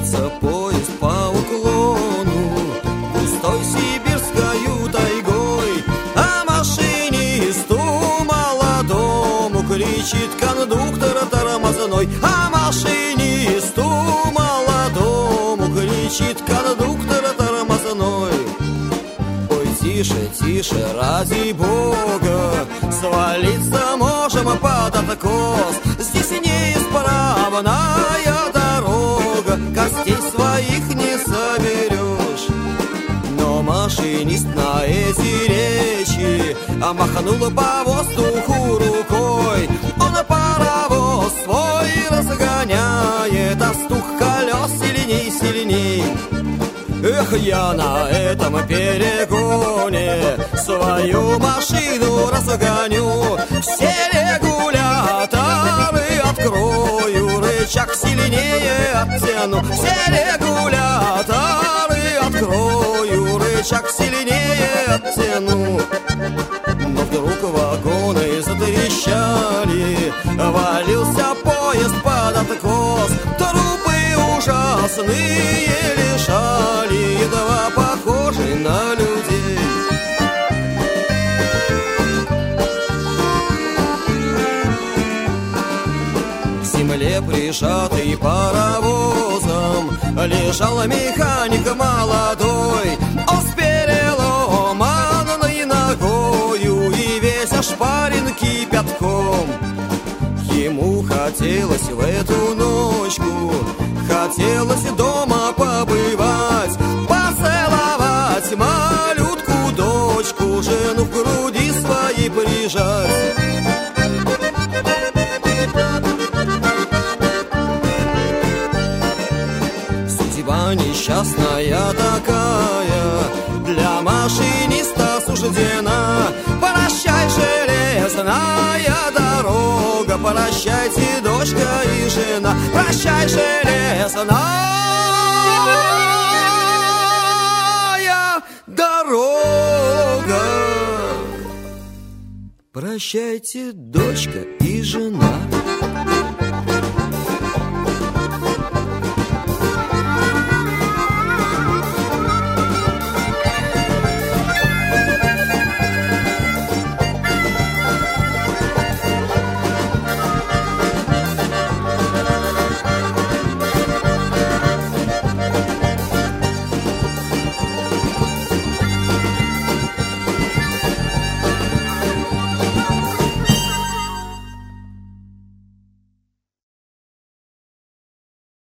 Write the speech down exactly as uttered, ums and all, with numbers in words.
Мчится поезд по уклону густой сибирскою тайгой, а машинисту молодому кричит кондуктор тормозной, а машинисту молодому кричит кондуктор тормозной. Ой, тише, тише, ради Бога, свалиться можем под откос. Здесь неисправная дорога, костей своих не соберешь. Но машинист на эти речи махнул по воздуху рукой. Он паровоз свой разгоняет, а стук колес сильней, сильней. Эх, я на этом перегоне свою машину разгоню, все регуляторы открою, рычаг сильнее оттяну, все регуляторы открою, рычаг сильнее оттяну. Но вдруг вагоны затрещали, валился поезд под откос, трупы ужасные лежали, едва похожи на людей. К земле прижатый паровозом лежал механик молодой, он с переломанной ногою и весь ошпарен кипятком. Ему хотелось в эту ночку, хотелось дома побывать, поцеловать малютку дочку, жену в груди своей прижать. Судьба несчастная такая для машиниста суждена. Прощай, железная дорога, прощайте, дочка и жена. Прощай, железная дорога, прощайте, дочка и жена.